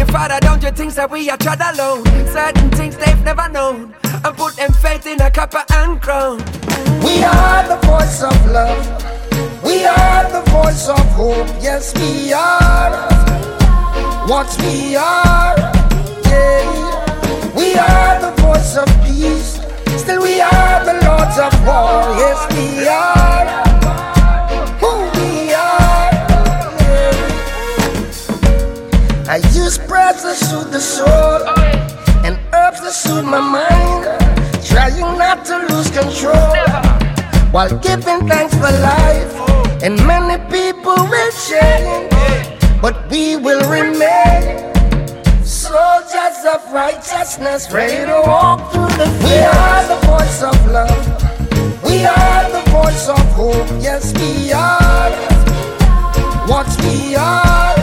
Father, don't you think that we are trod alone? Certain things they've never known, and put them faith in a copper and crown. We are the voice of love. We are the voice of hope. Yes, we are what we are. Yeah. We are the voice of peace. Still we are the lords of war. Yes, we are who we are. Yeah. I use prayers to soothe the soul and herbs to soothe my mind, trying not to lose control while giving thanks for life. And many people will change, but we will remain soldiers of righteousness, ready to walk through the field. We are the voice of love. We are the voice of hope. Yes, we are what we are.